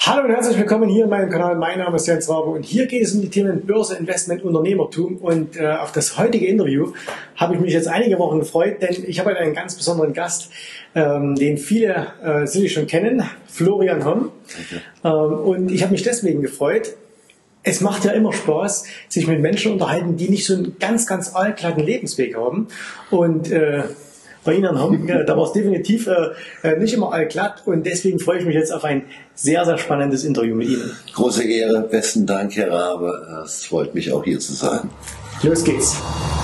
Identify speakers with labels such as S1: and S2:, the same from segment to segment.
S1: Hallo und herzlich willkommen hier in meinem Kanal. Mein Name ist Jens Rabe und hier geht es um die Themen Börse, Investment, Unternehmertum. Und auf das heutige Interview habe ich mich jetzt einige Wochen gefreut, denn ich habe einen ganz besonderen Gast, den viele sicherlich schon kennen, Florian Homm. Und ich habe mich deswegen gefreut. Es macht ja immer Spaß, sich mit Menschen unterhalten, die nicht so einen ganz, ganz allglatten Lebensweg haben. Und bei Ihnen, Homm, da war es definitiv nicht immer allglatt. Und deswegen freue ich mich jetzt auf ein sehr, sehr spannendes Interview mit Ihnen.
S2: Große Ehre, besten Dank, Herr Rabe. Es freut mich auch hier zu sein.
S1: Los geht's.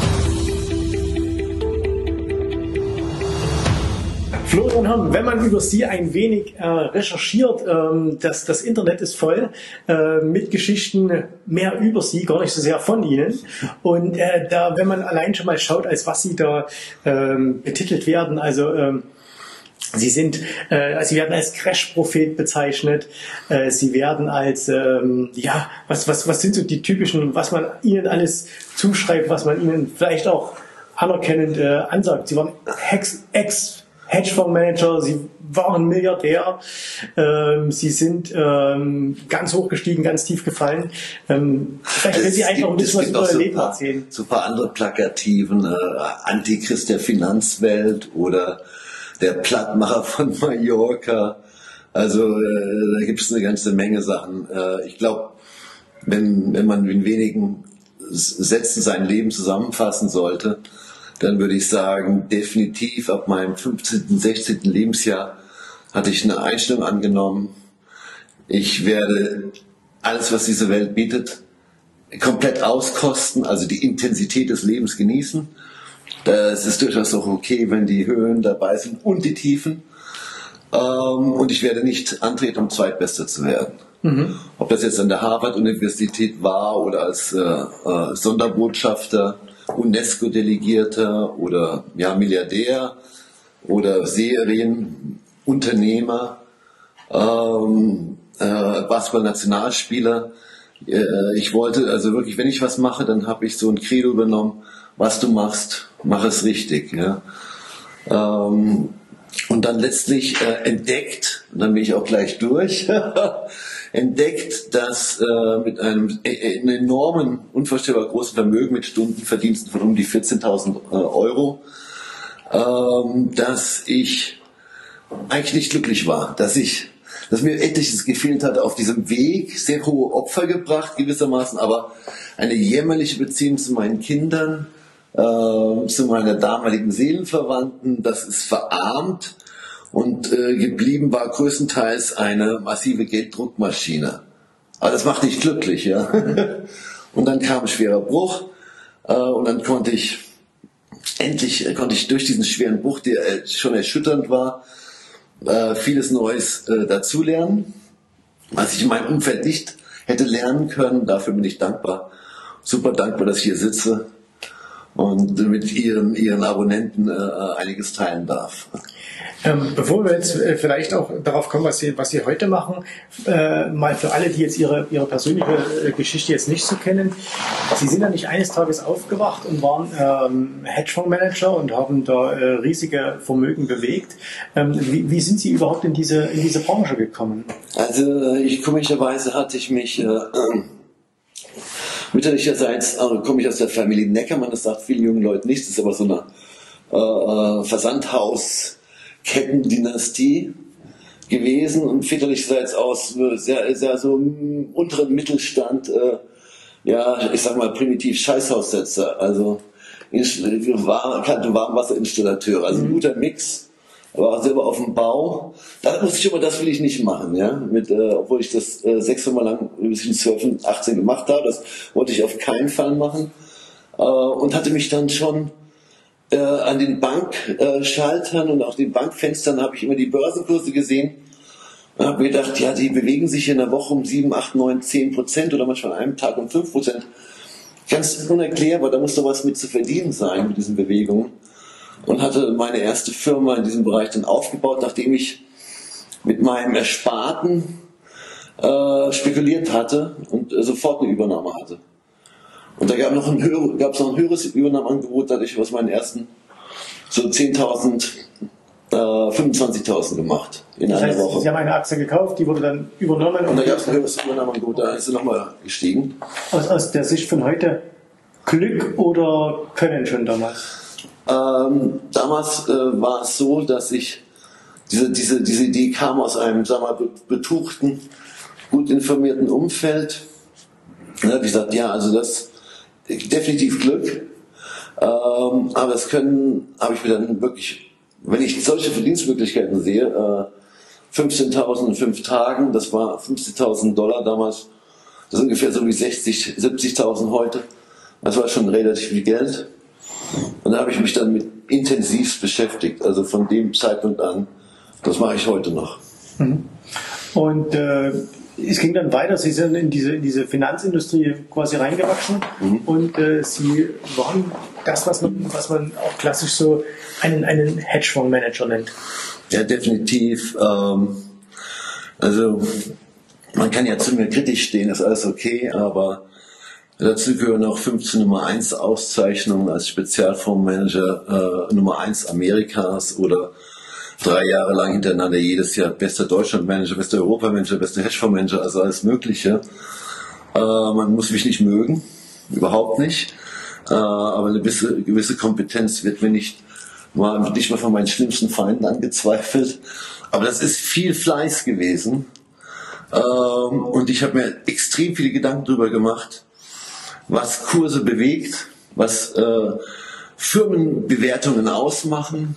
S1: Florian Homm, wenn man über Sie ein wenig recherchiert, das Internet ist voll mit Geschichten mehr über Sie, gar nicht so sehr von Ihnen. Und wenn man allein schon mal schaut, als was Sie da betitelt werden, also Sie werden als Crash-Prophet bezeichnet. Sie werden als, was sind so die typischen, was man Ihnen alles zuschreibt, was man Ihnen vielleicht auch anerkennend ansagt. Sie waren Hedgefondsmanager, Sie waren Milliardär, Sie sind ganz hoch gestiegen, ganz tief gefallen. Vielleicht können Sie einfach ein bisschen was über Ihr Leben erzählen.
S2: So ein paar andere Plakativen, Antichrist der Finanzwelt oder der Plattmacher von Mallorca. Also da gibt es eine ganze Menge Sachen. Ich glaube, wenn man in wenigen Sätzen sein Leben zusammenfassen sollte, dann würde ich sagen, definitiv ab meinem 15., 16. Lebensjahr hatte ich eine Einstellung angenommen. Ich werde alles, was diese Welt bietet, komplett auskosten, also die Intensität des Lebens genießen. Es ist durchaus auch okay, wenn die Höhen dabei sind und die Tiefen. Und ich werde nicht antreten, um Zweitbester zu werden. Ob das jetzt an der Harvard-Universität war oder als Sonderbotschafter, UNESCO-Delegierter oder Milliardär oder Serienunternehmer, Basketball-Nationalspieler. Ich wollte also wirklich, wenn ich was mache, dann habe ich so ein Credo übernommen: Was du machst, mach es richtig. Ja. Und dann letztlich entdeckt, und dann bin ich auch gleich durch, entdeckt, dass mit einem enormen, unvorstellbar großen Vermögen mit Stundenverdiensten von um die 14.000 Euro, dass ich eigentlich nicht glücklich war, dass mir etliches gefehlt hatte auf diesem Weg, sehr hohe Opfer gebracht gewissermaßen, aber eine jämmerliche Beziehung zu meinen Kindern, zu meiner damaligen Seelenverwandten, das ist verarmt. Und geblieben war größtenteils eine massive Gelddruckmaschine. Aber das macht nicht glücklich, ja. Und dann kam ein schwerer Bruch und dann konnte ich durch diesen schweren Bruch, der schon erschütternd war, vieles Neues dazulernen, was ich in meinem Umfeld nicht hätte lernen können. Dafür bin ich dankbar, super dankbar, dass ich hier sitze und mit ihren Abonnenten einiges teilen darf.
S1: Bevor wir jetzt vielleicht auch darauf kommen, was Sie heute machen, mal für alle, die jetzt ihre persönliche Geschichte jetzt nicht so kennen. Sie sind ja nicht eines Tages aufgewacht und waren Hedgefondsmanager und haben da riesige Vermögen bewegt. Wie sind Sie überhaupt in diese Branche gekommen?
S2: Also komischerweise hatte ich mich mütterlicherseits komme ich aus der Familie Neckermann, das sagt vielen jungen Leuten nichts, das ist aber so eine Versandhaus-Kettendynastie gewesen und väterlicherseits aus sehr, sehr so unteren Mittelstand, ich sag mal primitiv Scheißhaussetzer, also kalte Warmwasserinstallateure, also ein guter Mix. War selber auf dem Bau. Da wusste ich immer, das will ich nicht machen, ja. Obwohl ich das 6 Mal lang bis ich 12, 18 gemacht habe, das wollte ich auf keinen Fall machen. Und hatte mich dann schon an den Bankschaltern und auch den Bankfenstern habe ich immer die Börsenkurse gesehen. Und habe mir gedacht, ja, die bewegen sich in der Woche um 7, 8, 9, 10% oder manchmal an einem Tag um 5%. Ganz unerklärbar, da muss doch was mit zu verdienen sein mit diesen Bewegungen. Und hatte meine erste Firma in diesem Bereich dann aufgebaut, nachdem ich mit meinem Ersparten spekuliert hatte und sofort eine Übernahme hatte. Und da gab es noch ein höheres Übernahmeangebot, dadurch, was meinen ersten so 10.000 25.000 gemacht in
S1: Das
S2: einer
S1: heißt,
S2: Woche.
S1: Sie haben eine Aktie gekauft, die wurde dann übernommen.
S2: Und da gab es eine höhere Übernahme, gut, da ist sie nochmal gestiegen.
S1: Aus der Sicht von heute Glück oder Können schon damals?
S2: Damals war es so, dass ich diese Idee kam aus einem, sagen wir mal, betuchten, gut informierten Umfeld. Da habe ich gesagt, ja, also das definitiv Glück. Aber das Können habe ich mir dann wirklich, wenn ich solche Verdienstmöglichkeiten sehe, 15.000 in 5 Tagen, das war $50.000 damals, das ist ungefähr so wie 60.000, 70.000 heute. Das war schon relativ viel Geld. Und da habe ich mich dann mit intensivst beschäftigt, also von dem Zeitpunkt an. Das mache ich heute noch.
S1: Und es ging dann weiter, Sie sind in diese Finanzindustrie quasi reingewachsen und Sie waren das, was man auch klassisch so einen Hedgefondsmanager nennt.
S2: Ja, definitiv. Also man kann ja zu mir kritisch stehen, ist alles okay, aber dazu gehören auch 15 Nummer 1 Auszeichnungen als Spezialfondsmanager Nummer 1 Amerikas oder 3 Jahre lang hintereinander jedes Jahr bester Deutschlandmanager, bester Europamanager, bester Hedgefondsmanager, also alles Mögliche. Man muss mich nicht mögen, überhaupt nicht. Aber eine gewisse Kompetenz wird mir nicht mal von meinen schlimmsten Feinden angezweifelt. Aber das ist viel Fleiß gewesen. Und ich habe mir extrem viele Gedanken darüber gemacht, was Kurse bewegt, was Firmenbewertungen ausmachen,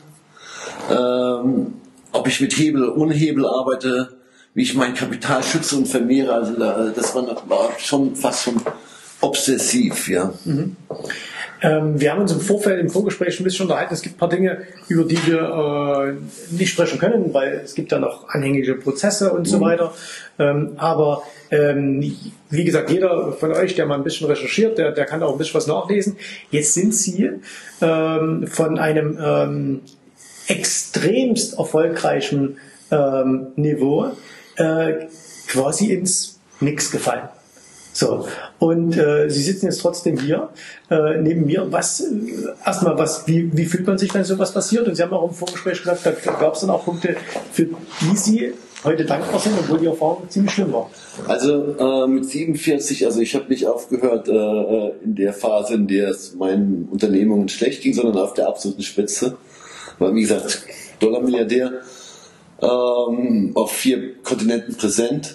S2: ob ich mit Hebel oder ohne Hebel arbeite, wie ich mein Kapital schütze und vermehre. Also das war schon fast schon obsessiv, ja.
S1: Wir haben uns im Vorgespräch ein bisschen unterhalten. Es gibt ein paar Dinge, über die wir nicht sprechen können, weil es gibt da noch anhängige Prozesse und so weiter. Aber wie gesagt, jeder von euch, der mal ein bisschen recherchiert, der kann auch ein bisschen was nachlesen. Jetzt sind Sie von einem extremst erfolgreichen Niveau quasi ins Nix gefallen. So, und Sie sitzen jetzt trotzdem hier neben mir. Wie fühlt man sich, wenn sowas passiert? Und Sie haben auch im Vorgespräch gesagt, da gab es dann auch Punkte, für die Sie heute dankbar sind, obwohl die Erfahrung ziemlich schlimm war.
S2: Also mit 47, also ich habe nicht aufgehört in der Phase, in der es meinen Unternehmungen schlecht ging, sondern auf der absoluten Spitze. War wie gesagt Dollarmilliardär, auf 4 Kontinenten präsent.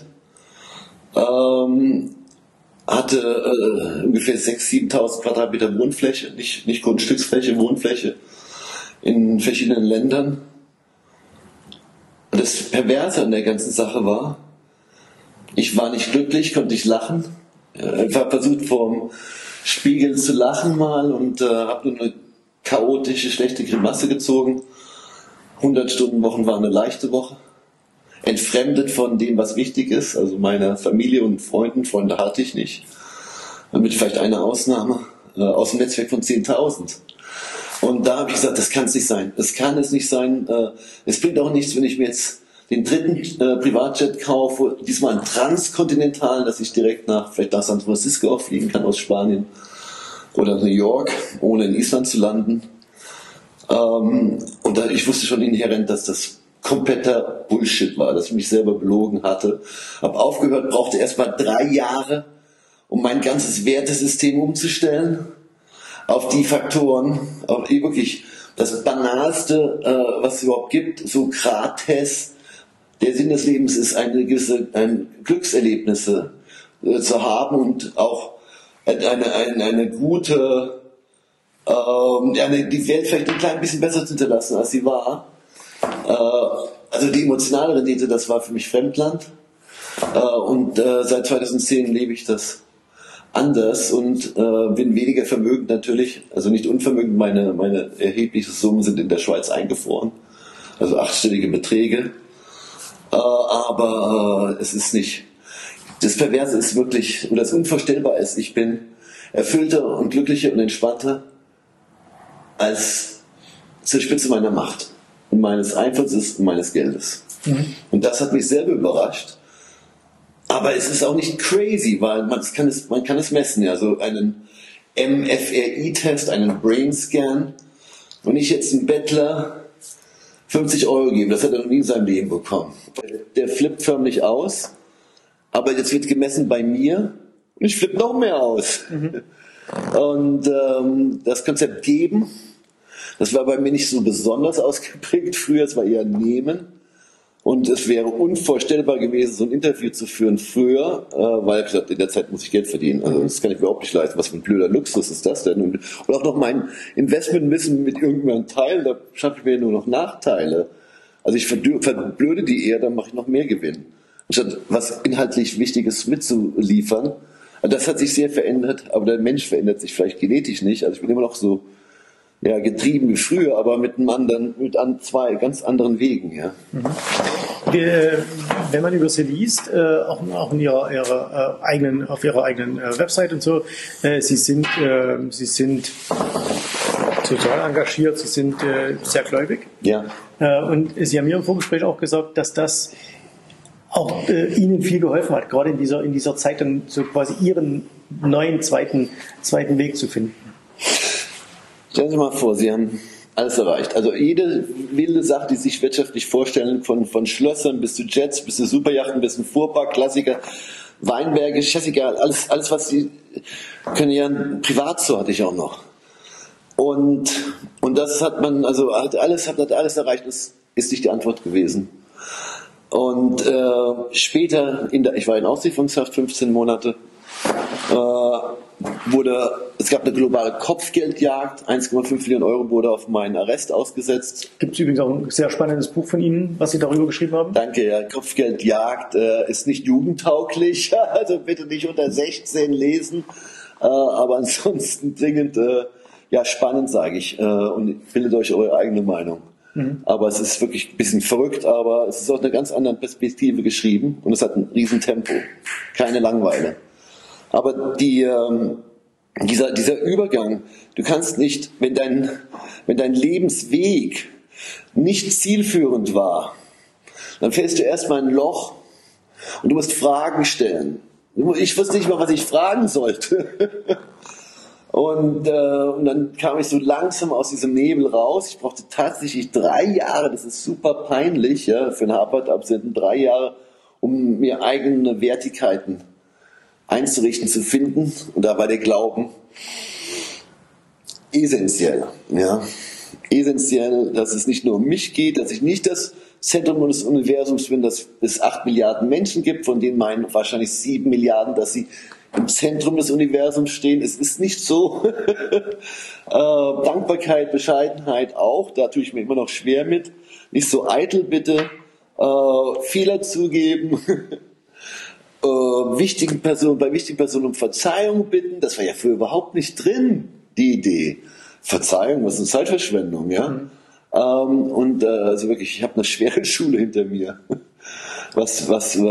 S2: Hatte ungefähr 6.000, 7.000 Quadratmeter Wohnfläche, nicht Grundstücksfläche, Wohnfläche in verschiedenen Ländern. Und das Perverse an der ganzen Sache war, ich war nicht glücklich, konnte nicht lachen. Ich habe versucht, vorm Spiegel zu lachen mal und habe nur eine chaotische, schlechte Grimasse gezogen. 100-Stunden-Wochen war eine leichte Woche. Entfremdet von dem, was wichtig ist, also meiner Familie und Freunden. Freunde hatte ich nicht. Mit vielleicht einer Ausnahme aus dem Netzwerk von 10.000. Und da habe ich gesagt, das kann es nicht sein. Das kann es nicht sein. Es bringt auch nichts, wenn ich mir jetzt den 3. Privatjet kaufe, diesmal einen transkontinentalen, dass ich direkt vielleicht nach San Francisco auch fliegen kann aus Spanien oder New York, ohne in Island zu landen. Und ich wusste schon inhärent, dass das kompletter Bullshit war, dass ich mich selber belogen hatte. Hab aufgehört, brauchte erst mal 3 Jahre, um mein ganzes Wertesystem umzustellen auf die Faktoren, auf wirklich das Banalste, was es überhaupt gibt, Sokrates. Der Sinn des Lebens ist Glückserlebnisse zu haben und auch eine gute, die Welt vielleicht ein klein bisschen besser zu hinterlassen, als sie war. Also die emotionale Rendite, das war für mich Fremdland. Und seit 2010 lebe ich das anders und bin weniger vermögend natürlich, also nicht unvermögend, meine erheblichen Summen sind in der Schweiz eingefroren, also 8-stellige Beträge. Aber es ist nicht, das Perverse ist wirklich, oder das Unvorstellbare ist, ich bin erfüllter und glücklicher und entspannter als zur Spitze meiner Macht und meines Einflusses und meines Geldes. Und das hat mich selber überrascht. Aber es ist auch nicht crazy, weil man kann es messen, ja, so einen MFRI-Test, einen Brain Scan. Wenn ich jetzt ein Bettler 50 Euro geben. Das hat er noch nie in seinem Leben bekommen. Der flippt förmlich aus, aber jetzt wird gemessen bei mir und ich flippe noch mehr aus. Und das Konzept geben, das war bei mir nicht so besonders ausgeprägt früher, es war eher nehmen. Und es wäre unvorstellbar gewesen, so ein Interview zu führen früher, weil ich gesagt, in der Zeit muss ich Geld verdienen. Also das kann ich mir überhaupt nicht leisten. Was für ein blöder Luxus ist das denn? Und auch noch mein Investmentwissen mit irgendeinem Teil, da schaffe ich mir nur noch Nachteile. Also ich verblöde die eher, dann mache ich noch mehr Gewinn. Anstatt was inhaltlich Wichtiges mitzuliefern. Also das hat sich sehr verändert, aber der Mensch verändert sich vielleicht genetisch nicht. Also ich bin immer noch so getrieben wie früher, aber mit zwei ganz anderen Wegen. Ja.
S1: Wenn man über sie liest, auch auf ihrer eigenen Website und so, sie sind sozial engagiert, sie sind sehr gläubig.
S2: Ja.
S1: Und Sie haben mir im Vorgespräch auch gesagt, dass das auch Ihnen viel geholfen hat, gerade in dieser Zeit dann so quasi Ihren neuen zweiten Weg zu finden.
S2: Stellen Sie mal vor, Sie haben alles erreicht. Also jede wilde Sache, die Sie sich wirtschaftlich vorstellen, von Schlössern bis zu Jets, bis zu Superjachten, bis zu Fuhrpark, Klassiker, Weinberge, scheißegal, alles was Sie können. Ja, ein Privatzoo hatte ich auch noch. Und das hat man, also hat alles erreicht, das ist nicht die Antwort gewesen. Und später, ich war in Auslieferungshaft 15 Monate, es gab eine globale Kopfgeldjagd, 1,5 Millionen Euro wurde auf meinen Arrest ausgesetzt.
S1: Gibt es übrigens auch ein sehr spannendes Buch von Ihnen, was Sie darüber geschrieben haben?
S2: Danke, ja. Kopfgeldjagd ist nicht jugendtauglich, also bitte nicht unter 16 lesen, aber ansonsten dringend spannend, sage ich, und bildet euch eure eigene Meinung. Aber es ist wirklich ein bisschen verrückt, aber es ist aus einer ganz anderen Perspektive geschrieben und es hat ein riesen Tempo, keine Langeweile. Aber dieser Übergang, du kannst nicht, wenn dein Lebensweg nicht zielführend war, dann fällst du erstmal in ein Loch und du musst Fragen stellen. Ich wusste nicht mal, was ich fragen sollte. Und dann kam ich so langsam aus diesem Nebel raus. Ich brauchte tatsächlich 3 Jahre, das ist super peinlich, ja, für einen Harvard-Absolventen 3 Jahre, um mir eigene Wertigkeiten einzurichten, zu finden. Und da war der Glauben essentiell. Ja. Essentiell, dass es nicht nur um mich geht, dass ich nicht das Zentrum des Universums bin, dass es 8 Milliarden Menschen gibt, von denen meinen wahrscheinlich 7 Milliarden, dass sie im Zentrum des Universums stehen. Es ist nicht so. Dankbarkeit, Bescheidenheit auch, da tue ich mir immer noch schwer mit. Nicht so eitel bitte. Fehler zugeben. Bei wichtigen Personen um Verzeihung bitten. Das war ja früher überhaupt nicht drin, die Idee. Verzeihung, was ist Zeitverschwendung, ja? Also wirklich, ich habe eine schwere Schule hinter mir. Was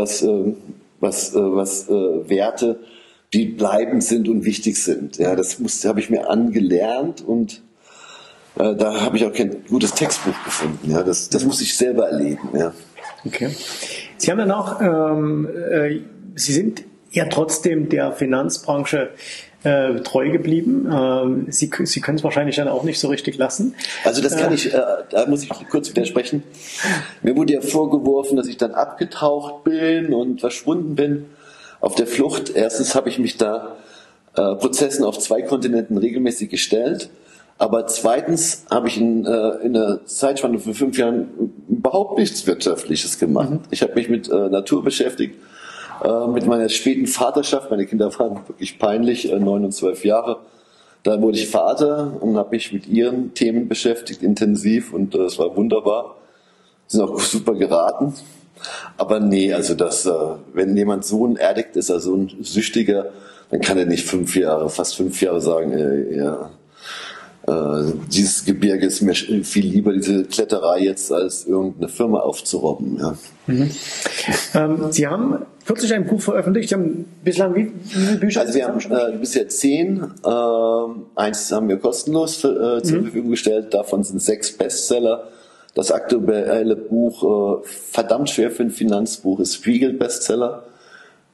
S2: Werte, die bleibend sind und wichtig sind. Ja, das habe ich mir angelernt und da habe ich auch kein gutes Textbuch gefunden. Ja, das musste ich selber erleben. Ja.
S1: Okay. Sie haben dann auch, Sie sind ja trotzdem der Finanzbranche treu geblieben. Sie können es wahrscheinlich dann auch nicht so richtig lassen.
S2: Also das kann ich, da muss ich kurz widersprechen. Mir wurde ja vorgeworfen, dass ich dann abgetaucht bin und verschwunden bin auf der Flucht. Erstens habe ich mich da Prozessen auf 2 Kontinenten regelmäßig gestellt. Aber zweitens habe ich in einer Zeitspanne von 5 Jahren überhaupt nichts Wirtschaftliches gemacht. Ich habe mich mit Natur beschäftigt. Mit meiner späten Vaterschaft, meine Kinder waren wirklich peinlich, 9 und 12 Jahre. Da wurde ich Vater und habe mich mit ihren Themen beschäftigt, intensiv, und das war wunderbar. Sind auch super geraten. Aber nee, also wenn jemand so ein Addict ist, also ein Süchtiger, dann kann er nicht fast 5 Jahre sagen, dieses Gebirge ist mir viel lieber, diese Kletterei jetzt, als irgendeine Firma aufzurobben. Ja.
S1: Sie haben kürzlich ein Buch veröffentlicht. Sie haben bislang wie viele Bücher?
S2: Also wir haben bisher 10. Eins haben wir kostenlos zur Verfügung gestellt. Davon sind 6 Bestseller. Das aktuelle Buch, verdammt schwer für ein Finanzbuch, ist Spiegel-Bestseller.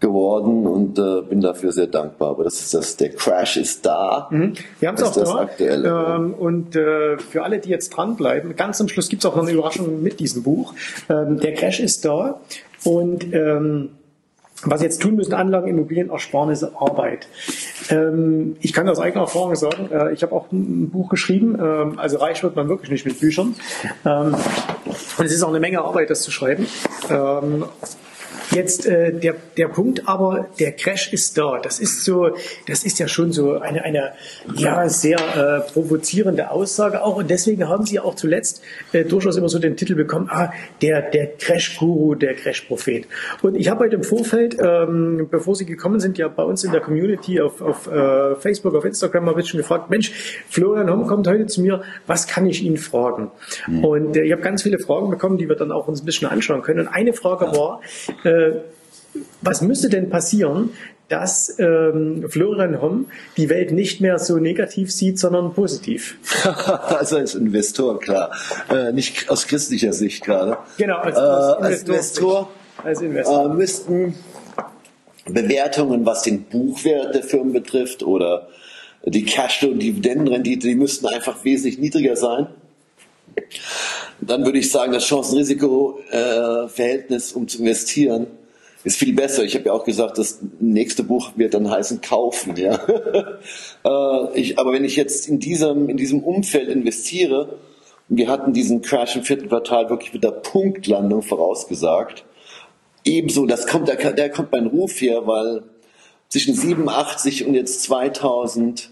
S2: geworden und bin dafür sehr dankbar. Aber das ist das, der Crash ist da.
S1: Wir haben es auch da.
S2: Aktuelle.
S1: Und für alle, die jetzt dranbleiben, ganz am Schluss gibt es auch noch eine Überraschung mit diesem Buch. Der Crash ist da und was Sie jetzt tun müssen, Anlagen, Immobilien, Ersparnisse, Arbeit. Ich kann aus eigener Erfahrung sagen, ich habe auch ein Buch geschrieben, also reich wird man wirklich nicht mit Büchern. Und es ist auch eine Menge Arbeit, das zu schreiben. Jetzt der Punkt, aber der Crash ist da. Das ist ja schon so eine ja sehr provozierende Aussage auch. Und deswegen haben Sie auch zuletzt durchaus immer so den Titel bekommen: der Crash-Guru, der Crash-Prophet. Und ich habe heute im Vorfeld, bevor Sie gekommen sind, ja bei uns in der Community auf Facebook, auf Instagram mal ein bisschen gefragt: Mensch, Florian Homm kommt heute zu mir. Was kann ich ihn fragen? Und ich habe ganz viele Fragen bekommen, die wir dann auch uns ein bisschen anschauen können. Und eine Frage war: was müsste denn passieren, dass Florian Homm die Welt nicht mehr so negativ sieht, sondern positiv?
S2: Also als Investor, klar. Nicht aus christlicher Sicht gerade.
S1: Genau,
S2: als Investor müssten Bewertungen, was den Buchwert der Firmen betrifft oder die Cashflow- und Dividendenrendite, die müssten einfach wesentlich niedriger sein. Dann würde ich sagen, das Chancen-Risiko-Verhältnis, um zu investieren, ist viel besser. Ich habe ja auch gesagt, das nächste Buch wird dann heißen Kaufen. Ja. Aber wenn ich jetzt in diesem Umfeld investiere, und wir hatten diesen Crash im 4. Quartal wirklich mit der Punktlandung vorausgesagt, ebenso, der kommt mein Ruf her, weil zwischen 87 und jetzt 2000,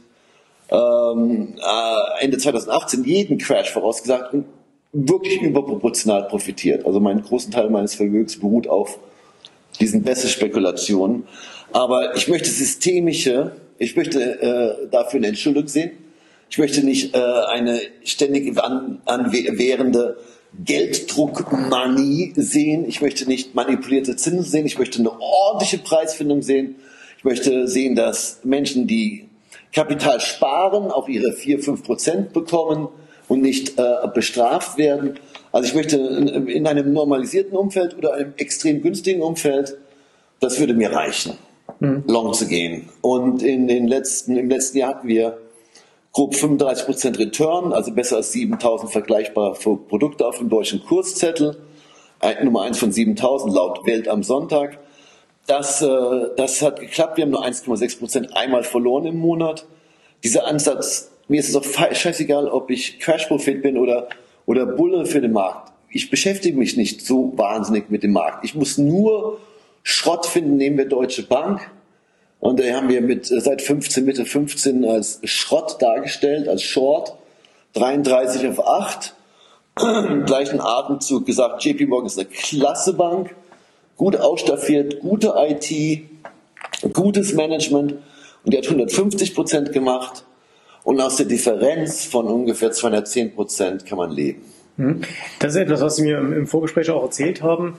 S2: Ende 2018 jeden Crash vorausgesagt und wirklich überproportional profitiert. Also meinen großen Teil meines Vermögens beruht auf diesen Bässe-Spekulationen. Aber ich möchte ich möchte dafür eine Entschuldigung sehen. Ich möchte nicht eine ständig währende Gelddruckmanie sehen. Ich möchte nicht manipulierte Zinsen sehen. Ich möchte eine ordentliche Preisfindung sehen. Ich möchte sehen, dass Menschen, die Kapital sparen, auch ihre 4-5% bekommen und nicht bestraft werden. Also ich möchte in einem normalisierten Umfeld oder einem extrem günstigen Umfeld, das würde mir reichen, long zu gehen. Und im letzten Jahr hatten wir grob 35% Return, also besser als 7.000 vergleichbare Produkte auf dem deutschen Kurszettel. Nummer 1 von 7.000 laut Welt am Sonntag. Das hat geklappt. Wir haben nur 1,6% einmal verloren im Monat. Dieser Ansatz, mir ist es auch scheißegal, ob ich Crash-Prophet bin oder Bulle für den Markt. Ich beschäftige mich nicht so wahnsinnig mit dem Markt. Ich muss nur Schrott finden, nehmen wir Deutsche Bank. Und da haben wir seit Mitte 15 als Schrott dargestellt, als Short. 33 auf 8. Im gleichen Atemzug gesagt, JP Morgan ist eine klasse Bank. Gut ausstaffiert, gute IT, gutes Management. Und die hat 150% gemacht. Und aus der Differenz von ungefähr 210% kann man leben.
S1: Das ist etwas, was Sie mir im Vorgespräch auch erzählt haben.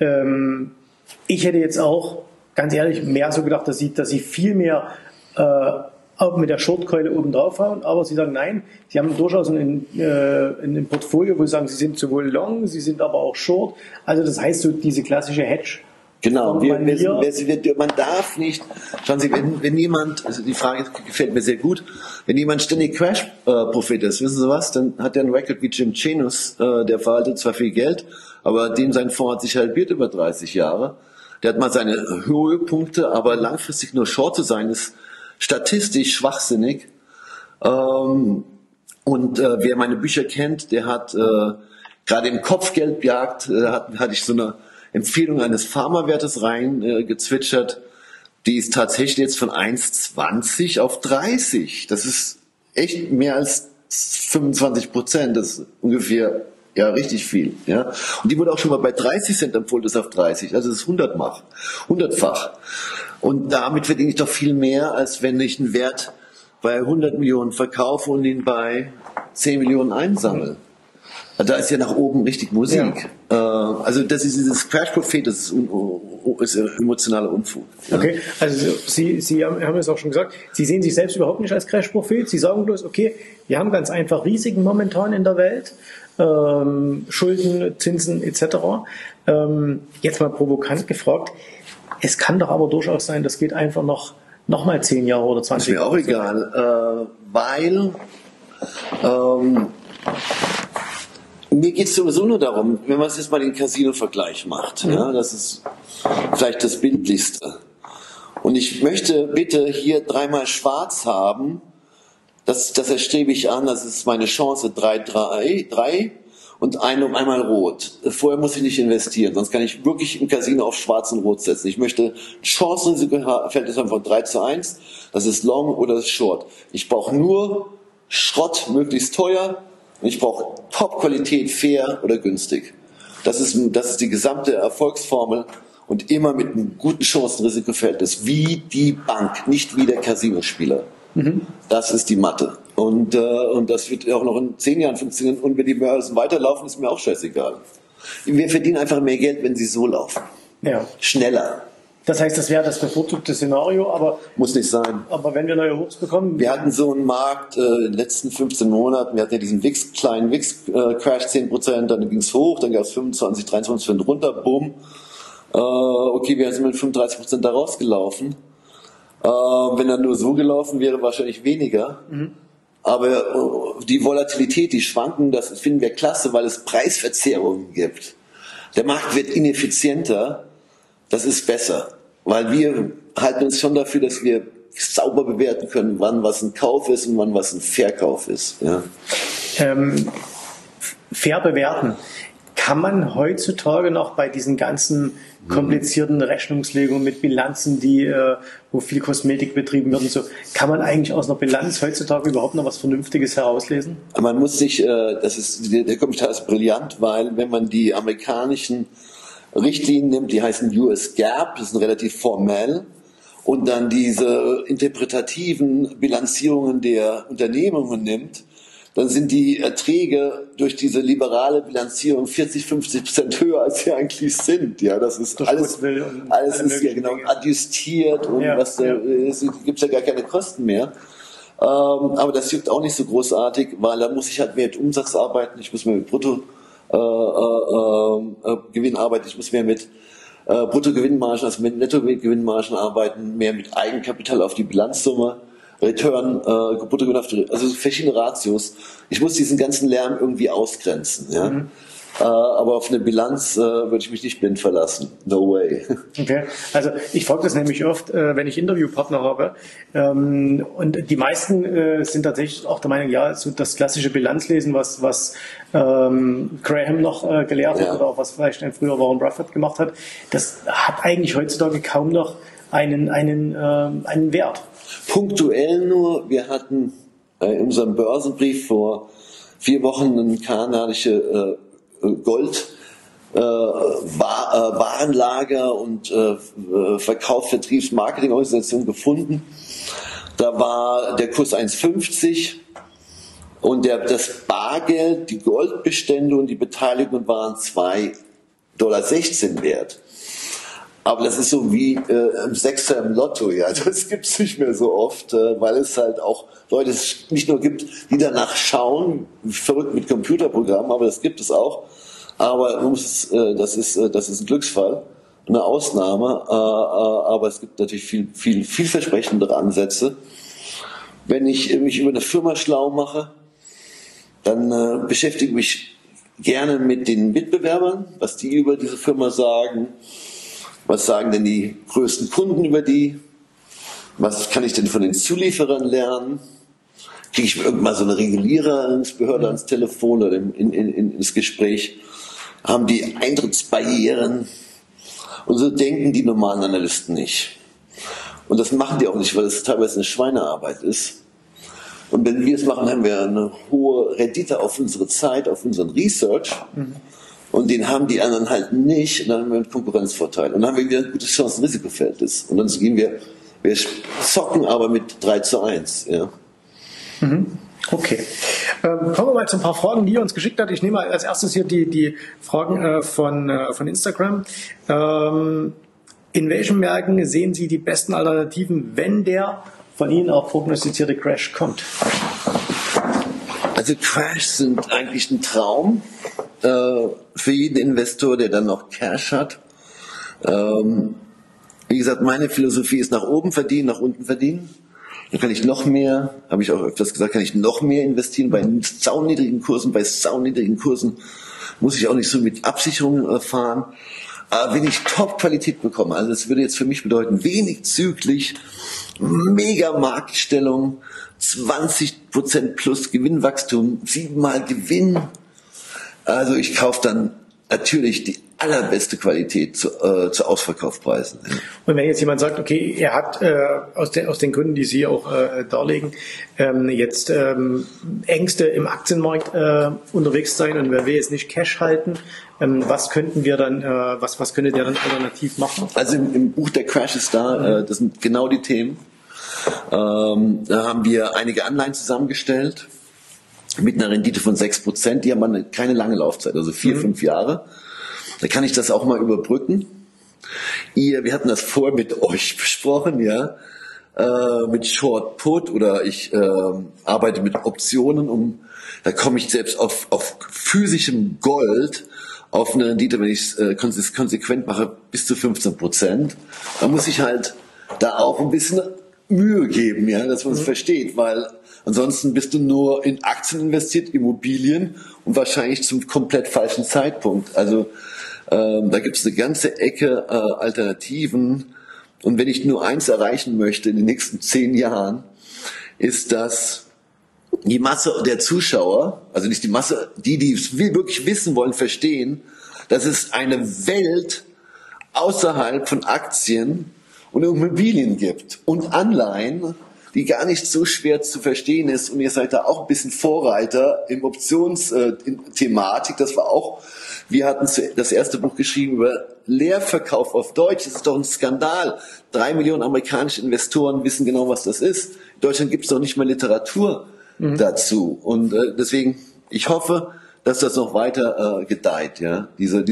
S1: Ich hätte jetzt auch, ganz ehrlich, mehr so gedacht, dass Sie viel mehr auch mit der Shortkeule oben drauf hauen. Aber Sie sagen, nein, Sie haben durchaus ein Portfolio, wo Sie sagen, Sie sind sowohl long, Sie sind aber auch short. Also das heißt so diese klassische Hedge.
S2: Genau, man darf nicht, schauen Sie, wenn jemand, also die Frage gefällt mir sehr gut, wenn jemand ständig Crash-Prophet ist, wissen Sie was, dann hat er einen Record wie Jim Chenus, der verwaltet zwar viel Geld, aber sein Fonds hat sich halbiert über 30 Jahre. Der hat mal seine Höhepunkte, aber langfristig nur Short zu sein, ist statistisch schwachsinnig. Und wer meine Bücher kennt, der hat gerade im Kopfgeldjagd, hatte ich so eine Empfehlung eines Pharmawertes gezwitschert, die ist tatsächlich jetzt von 1,20 auf 30. Das ist echt mehr als 25%. Das ist ungefähr, ja, richtig viel. Ja. Und die wurde auch schon mal bei 30 Cent empfohlen, das auf 30. Also das ist 100-fach. Und damit verdiene ich doch viel mehr, als wenn ich einen Wert bei 100 Millionen verkaufe und ihn bei 10 Millionen einsammle. Da ist ja nach oben richtig Musik. Ja. Also das ist dieses Crash-Prophet, das ist emotionaler Unfug. Ja. Okay,
S1: also Sie haben es auch schon gesagt, Sie sehen sich selbst überhaupt nicht als Crash-Prophet. Sie sagen bloß, okay, wir haben ganz einfach Risiken momentan in der Welt, Schulden, Zinsen etc. Jetzt mal provokant gefragt, Es kann doch aber durchaus sein, das geht einfach noch mal 10 Jahre oder 20 Jahre.
S2: Ist mir auch egal, weil mir geht es sowieso nur darum, wenn man es jetzt mal den Casino-Vergleich macht, ja, das ist vielleicht das Bildlichste. Und ich möchte bitte hier 3-mal schwarz haben, das erstrebe ich an, das ist meine Chance, 3 und einmal rot. Vorher muss ich nicht investieren, sonst kann ich wirklich im Casino auf schwarz und rot setzen. Ich möchte Chancenrisiko-Verhältnis haben von 3:1, das ist Long oder das ist Short. Ich brauche nur Schrott, möglichst teuer, und ich brauche Top-Qualität, fair oder günstig. Das ist die gesamte Erfolgsformel und immer mit einem guten Chancen-Risiko-Verhältnis, wie die Bank, nicht wie der Casinospieler. Das ist die Mathe. Und das wird auch noch in 10 Jahren funktionieren. Und wenn die Börsen weiterlaufen, ist mir auch scheißegal. Wir verdienen einfach mehr Geld, wenn sie so laufen.
S1: Ja.
S2: Schneller.
S1: Das heißt, das wäre das bevorzugte Szenario, aber
S2: muss nicht sein.
S1: Aber wenn wir neue Hochs bekommen...
S2: Wir hatten so einen Markt in den letzten 15 Monaten, wir hatten ja diesen kleinen WIX-Crash 10%, dann ging es hoch, dann gab es 25, 23% runter, bumm. Okay, wir sind mit 35% da rausgelaufen. Wenn er nur so gelaufen wäre, wahrscheinlich weniger. Aber die Volatilität, die Schwanken, das finden wir klasse, weil es Preisverzerrungen gibt. Der Markt wird ineffizienter. Das ist besser, weil wir halten uns schon dafür, dass wir sauber bewerten können, wann was ein Kauf ist und wann was ein Verkauf ist. Ja.
S1: Fair bewerten. Kann man heutzutage noch bei diesen ganzen komplizierten Rechnungslegungen mit Bilanzen, wo viel Kosmetik betrieben wird und so, kann man eigentlich aus einer Bilanz heutzutage überhaupt noch was Vernünftiges herauslesen?
S2: Man muss sich, der Kommentar ist brillant, weil wenn man die amerikanischen Richtlinien nimmt, die heißen US GAAP, das sind relativ formell, und dann diese interpretativen Bilanzierungen der Unternehmungen nimmt, dann sind die Erträge durch diese liberale Bilanzierung 40-50% höher, als sie eigentlich sind. Ja, das ist alles ist ja genau adjustiert und es gibt ja gar keine Kosten mehr. Aber das juckt auch nicht so großartig, weil da muss ich halt mehr mit Umsatz arbeiten, ich muss mehr mit Bruttogewinn arbeiten, ich muss mehr mit Bruttogewinnmargen, also mit Nettogewinnmargen arbeiten, mehr mit Eigenkapital auf die Bilanzsumme, Return, Bruttogewinn auf die, also verschiedene Ratios. Ich muss diesen ganzen Lärm irgendwie ausgrenzen, ja. Aber auf eine Bilanz würde ich mich nicht blind verlassen. No way.
S1: Okay, also ich frage das nämlich oft, wenn ich Interviewpartner habe. Und die meisten sind tatsächlich auch der Meinung, ja, so das klassische Bilanzlesen, was Graham noch gelehrt hat oder auch was vielleicht früher Warren Buffett gemacht hat, das hat eigentlich heutzutage kaum noch einen Wert.
S2: Punktuell nur, wir hatten in unserem Börsenbrief vor 4 Wochen eine kanadische Gold Warenlager und Verkauf, Vertriebs, Marketingorganisation gefunden. Da war der Kurs 1,50 und das Bargeld, die Goldbestände und die Beteiligungen waren $2,16 wert. Aber das ist so wie im Sechser im Lotto, ja. Das gibt's nicht mehr so oft, weil es halt auch Leute nicht nur gibt, die danach schauen, verrückt mit Computerprogrammen, aber das gibt es auch. Aber das ist ein Glücksfall, eine Ausnahme, aber es gibt natürlich viel vielversprechendere Ansätze. Wenn ich mich über eine Firma schlau mache, dann beschäftige ich mich gerne mit den Mitbewerbern, was die über diese Firma sagen. Was sagen denn die größten Kunden über die? Was kann ich denn von den Zulieferern lernen? Kriege ich irgendwann mal so eine Regulierungsbehörde ans Telefon oder ins Gespräch? Haben die Eintrittsbarrieren? Und so denken die normalen Analysten nicht. Und das machen die auch nicht, weil es teilweise eine Schweinearbeit ist. Und wenn wir es machen, haben wir eine hohe Rendite auf unsere Zeit, auf unseren Research. Und den haben die anderen halt nicht. Und dann haben wir einen Konkurrenzvorteil. Und dann haben wir wieder ein gutes Chancen-Risiko-Verhältnis. Und dann gehen wir zocken aber mit 3:1. Ja.
S1: Okay. Kommen wir mal zu ein paar Fragen, die ihr uns geschickt habt. Ich nehme mal als erstes hier die Fragen von Instagram. In welchen Märkten sehen Sie die besten Alternativen, wenn der von Ihnen auch prognostizierte Crash kommt?
S2: Also Crashs sind eigentlich ein Traum für jeden Investor, der dann noch Cash hat. Wir Wie gesagt, meine Philosophie ist nach oben verdienen, nach unten verdienen. Dann kann ich noch mehr, habe ich auch öfters gesagt, kann ich noch mehr investieren bei sauniedrigen Kursen. Bei sauniedrigen Kursen muss ich auch nicht so mit Absicherungen fahren. Aber wenn ich Top-Qualität bekomme, also das würde jetzt für mich bedeuten, wenig zyklisch, mega Marktstellung, 20% plus Gewinnwachstum, 7-mal Gewinn. Also ich kaufe dann natürlich die allerbeste Qualität zu Ausverkaufspreisen.
S1: Und wenn jetzt jemand sagt, okay, er hat aus den Gründen, die Sie auch darlegen, jetzt Ängste im Aktienmarkt unterwegs sein und wer will jetzt nicht Cash halten, was könnten wir dann, was könnte der dann alternativ machen?
S2: Also im Buch Der Crash ist da, das sind genau die Themen. Da haben wir einige Anleihen zusammengestellt mit einer Rendite von 6%. Die haben keine lange Laufzeit, also 4-5 Jahre. Da kann ich das auch mal überbrücken. Wir hatten das vorher mit euch besprochen, ja, mit Short Put oder ich arbeite mit Optionen, da komme ich selbst auf physischem Gold auf eine Rendite, wenn ich es konsequent mache, bis zu 15%. Da muss ich halt da auch ein bisschen Mühe geben, ja, dass man es versteht, weil ansonsten bist du nur in Aktien investiert, Immobilien und wahrscheinlich zum komplett falschen Zeitpunkt. Also da gibt es eine ganze Ecke Alternativen. Und wenn ich nur eins erreichen möchte in den nächsten 10 Jahren, ist, dass die Masse der Zuschauer, also nicht die Masse, die es wirklich wissen wollen, verstehen, dass es eine Welt außerhalb von Aktien und Immobilien gibt und Anleihen, die gar nicht so schwer zu verstehen ist. Und ihr seid da auch ein bisschen Vorreiter im Optionsthematik. Wir hatten das erste Buch geschrieben über Leerverkauf auf Deutsch. Das ist doch ein Skandal. 3 Millionen amerikanische Investoren wissen genau, was das ist. In Deutschland gibt es doch nicht mal Literatur dazu. Und deswegen, ich hoffe, dass das noch weiter gedeiht. Ja? Dieser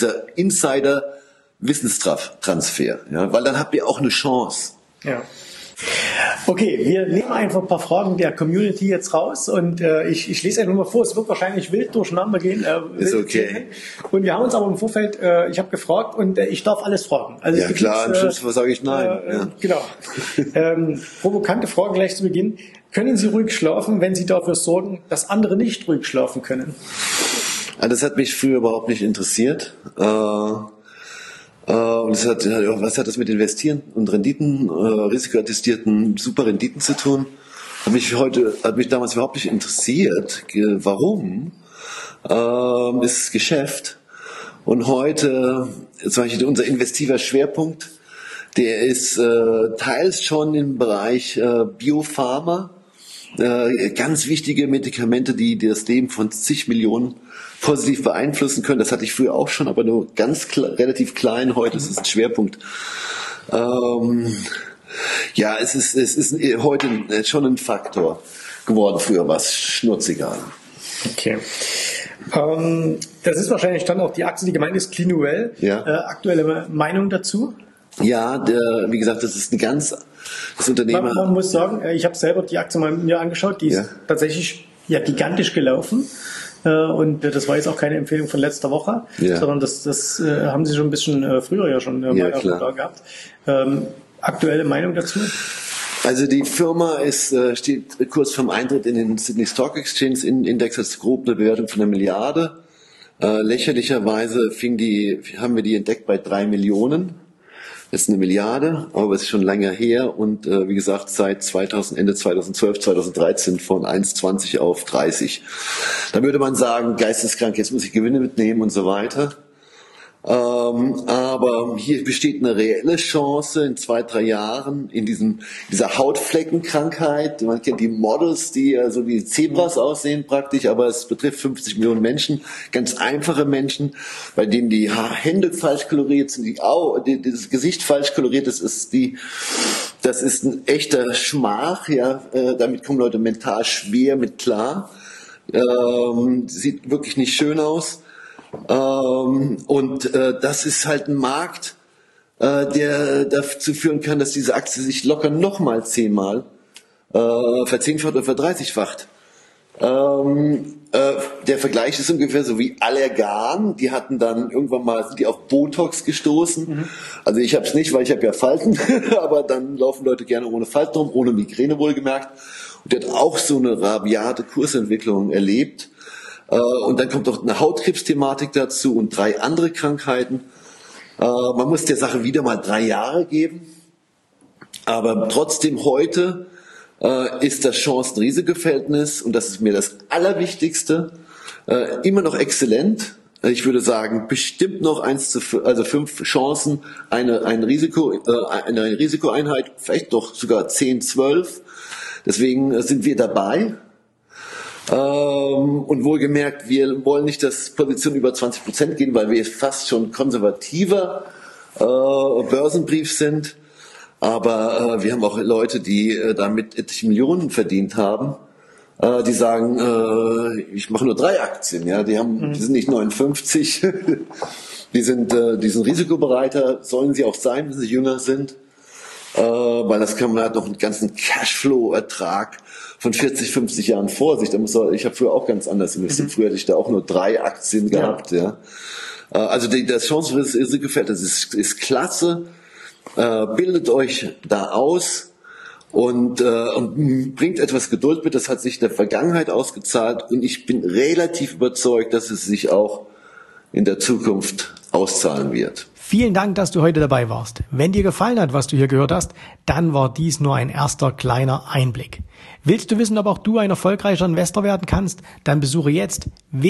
S2: Insider-Wissenstransfer. Ja? Weil dann habt ihr auch eine Chance.
S1: Ja. Okay, wir nehmen einfach ein paar Fragen der Community jetzt raus und ich lese einfach mal vor, es wird wahrscheinlich wild durcheinander gehen.
S2: Ist okay.
S1: Und wir haben uns aber im Vorfeld, ich habe gefragt und ich darf alles fragen. Also
S2: ja klar, am Schluss sage ich nein.
S1: Genau. Provokante Fragen gleich zu Beginn. Können Sie ruhig schlafen, wenn Sie dafür sorgen, dass andere nicht ruhig schlafen können?
S2: Das hat mich früher überhaupt nicht interessiert. Und was hat das mit Investieren und Renditen, risikoattestierten super Renditen zu tun? Hat mich damals überhaupt nicht interessiert. Warum? Ist Geschäft. Und heute, zum Beispiel unser investiver Schwerpunkt, der ist teils schon im Bereich Biopharma, ganz wichtige Medikamente, die das Leben von zig Millionen positiv beeinflussen können. Das hatte ich früher auch schon, aber nur relativ klein. Heute ist es ein Schwerpunkt. Es ist heute schon ein Faktor geworden. Früher war es schnurzegal.
S1: Okay. Das ist wahrscheinlich dann auch die Aktie, die gemeint ist, Clinuvel.
S2: Ja.
S1: Aktuelle Meinung dazu?
S2: Ja, wie gesagt, das ist das Unternehmen.
S1: Man muss sagen, ich habe selber die Aktie mal mir angeschaut, die ist tatsächlich gigantisch gelaufen. Und das war jetzt auch keine Empfehlung von letzter Woche, sondern das haben Sie schon ein bisschen früher schon mal gehabt. Aktuelle Meinung dazu?
S2: Also die Firma steht kurz vorm Eintritt in den Sydney Stock Exchange Index, als grob eine Bewertung von 1 Milliarde. Lächerlicherweise haben wir die entdeckt bei 3 Millionen. Das ist 1 Milliarde, aber es ist schon länger her und wie gesagt seit Ende 2012, 2013 von 1,20 auf 30. Da würde man sagen, geisteskrank, jetzt muss ich Gewinne mitnehmen und so weiter. Aber hier besteht eine reelle Chance in 2-3 Jahren in dieser Hautfleckenkrankheit. Man kennt die Models, die so wie Zebras aussehen praktisch, aber es betrifft 50 Millionen Menschen, ganz einfache Menschen, bei denen die Hände falsch koloriert sind, das Gesicht falsch koloriert ist, das ist ein echter Schmach, ja, damit kommen Leute mental schwer mit klar. Sieht wirklich nicht schön aus. Das ist halt ein Markt, der dazu führen kann, dass diese Aktie sich locker nochmal 10-mal verzehnfacht oder verdreißigfacht. Der Vergleich ist ungefähr so wie Allergan. Die hatten dann irgendwann mal, sind die auf Botox gestoßen. Also ich habe es nicht, weil ich habe ja Falten, aber dann laufen Leute gerne ohne Falten rum, ohne Migräne wohlgemerkt. Und der hat auch so eine rabiate Kursentwicklung erlebt. Und dann kommt noch eine Hautkrebsthematik dazu und 3 andere Krankheiten. Man muss der Sache wieder mal 3 Jahre geben. Aber trotzdem heute ist das Chancen-Risiko-Verhältnis, und das ist mir das Allerwichtigste, immer noch exzellent. Ich würde sagen, bestimmt noch 5 Chancen, eine Risikoeinheit, vielleicht doch sogar 10, 12. Deswegen sind wir dabei. Und wohlgemerkt, wir wollen nicht, dass Positionen über 20% gehen, weil wir fast schon konservativer Börsenbrief sind. Aber wir haben auch Leute, die damit etliche Millionen verdient haben, die sagen, ich mache nur 3 Aktien. Ja, die sind nicht 59, die sind risikobereiter, sollen sie auch sein, wenn sie jünger sind, weil das kann man halt noch einen ganzen Cashflow-Ertrag von 40, 50 Jahren vor sich. Ich habe früher auch ganz anders investiert. Früher hatte ich da auch nur 3 Aktien gehabt. Ja. Also das Chancen-Risiko-Feld, das ist klasse. Bildet euch da aus und bringt etwas Geduld mit. Das hat sich in der Vergangenheit ausgezahlt und ich bin relativ überzeugt, dass es sich auch in der Zukunft auszahlen wird.
S1: Vielen Dank, dass du heute dabei warst. Wenn dir gefallen hat, was du hier gehört hast, dann war dies nur ein erster kleiner Einblick. Willst du wissen, ob auch du ein erfolgreicher Investor werden kannst? Dann besuche jetzt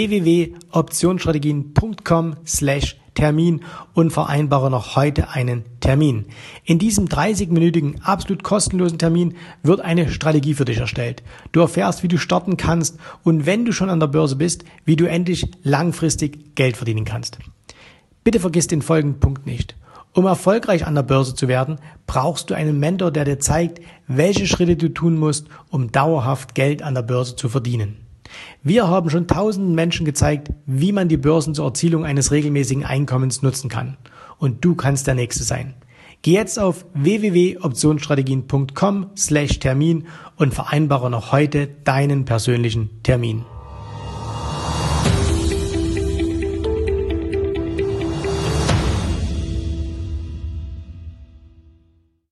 S1: www.optionsstrategien.com/Termin und vereinbare noch heute einen Termin. In diesem 30-minütigen, absolut kostenlosen Termin wird eine Strategie für dich erstellt. Du erfährst, wie du starten kannst und wenn du schon an der Börse bist, wie du endlich langfristig Geld verdienen kannst. Bitte vergiss den folgenden Punkt nicht. Um erfolgreich an der Börse zu werden, brauchst du einen Mentor, der dir zeigt, welche Schritte du tun musst, um dauerhaft Geld an der Börse zu verdienen. Wir haben schon tausenden Menschen gezeigt, wie man die Börsen zur Erzielung eines regelmäßigen Einkommens nutzen kann. Und du kannst der Nächste sein. Geh jetzt auf www.optionsstrategien.com/Termin und vereinbare noch heute deinen persönlichen Termin.